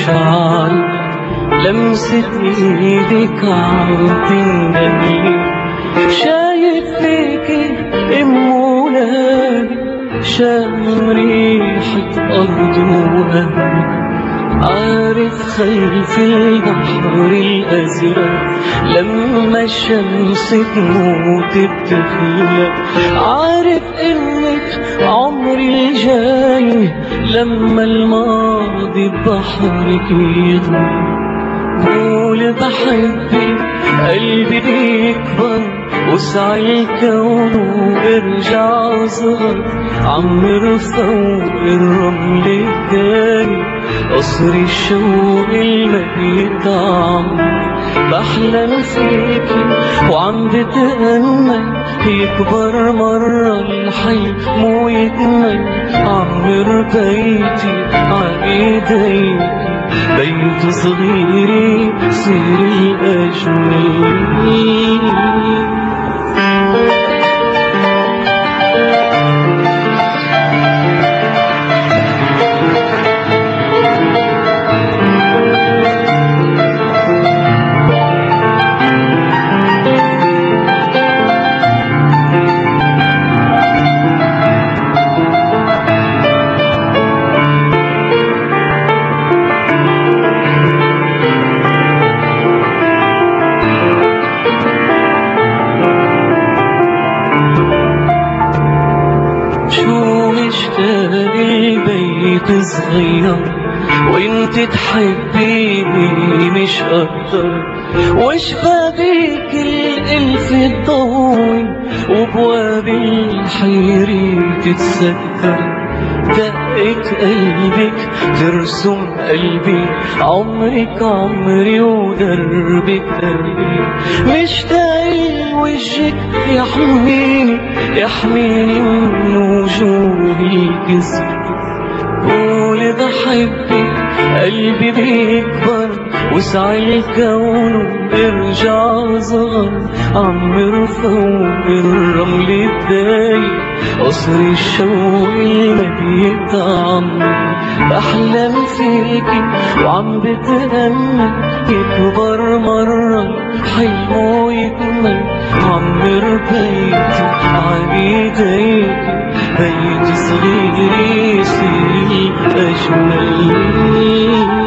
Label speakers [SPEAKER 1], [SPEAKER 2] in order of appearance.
[SPEAKER 1] مشعل لمسة ايدك عم تندهلي، شايف فيكي ام ولادي، شامم ريحة ارض واهلي، عارف خلف البحر الازرق لما الشمس تموت بتخلق، عارف انك عمري الجاي لما الماضي ببحرك يغرق. قول بحبك قلبي بيكبر وسعي الكون وارجع صغر، عمر فوق الرمل الداري قصر الشوق المبيت عمر، بحلم فيكي وعم بتأمل يكبر مرة الحلم ويكمل، عمر بيتي عايدي بيت صغير يصير الأجمل. البيت صغير وانت تحبيني مش اكتر، وشبابيك الالف تضوي وبواب الحيري تتسكر، دقة قلبك ترسم قلبي، عمرك عمري ودربك قلبي، مشتاق وجهك يحميني يحميني من وجوه الكسر. قول بحبك قلبي بيكبر وسعي الكون وارجع صغر، عمر فوق الرمل الدايق قصر الشوق المبيت عمر، بحلم فيكي وعم بتأمل يكبر مرة حلم ويكمل، عمر بيتي عبيديكي بيت صغير يصير أجمل.